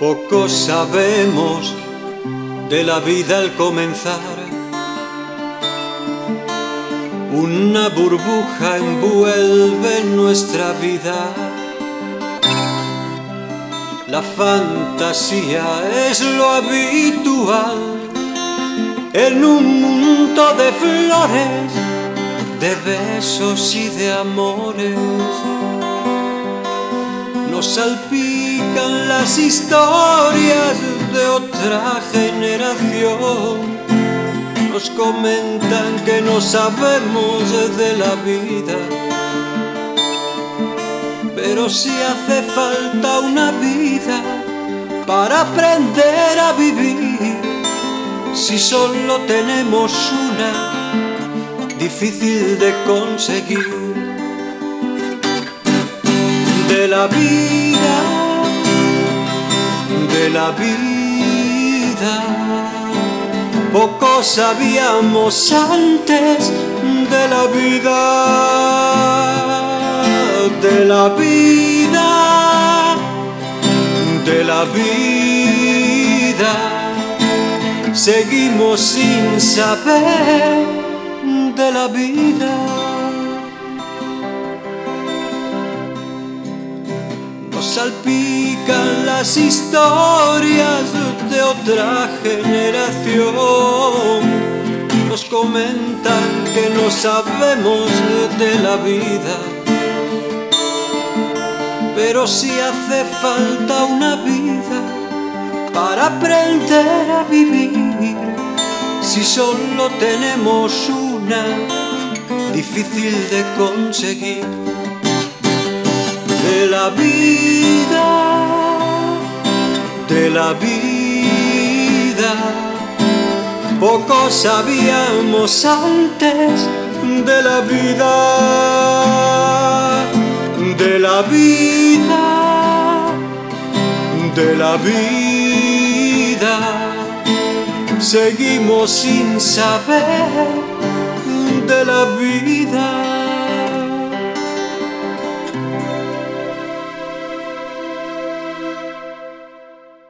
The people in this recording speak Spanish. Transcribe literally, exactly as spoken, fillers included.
Poco sabemos de la vida al comenzar. Una burbuja envuelve nuestra vida. La fantasía es lo habitual en un mundo de flores, de besos y de amores. Nos salpican las historias de otra generación. Nos comentan que no sabemos de la vida, pero si hace falta una vida para aprender a vivir. Si solo tenemos una, difícil de conseguir. De la vida, de la vida, poco sabíamos antes de la vida, de la vida, de la vida. Seguimos sin saber de la vida. Nos salpican las historias de otra generación. Nos comentan que no sabemos de la vida, pero si hace falta una vida para aprender a vivir. Si solo tenemos una, difícil de conseguir. De la vida, de la vida, poco sabíamos antes de la vida, de la vida, de la vida. Seguimos sin saber de la vida.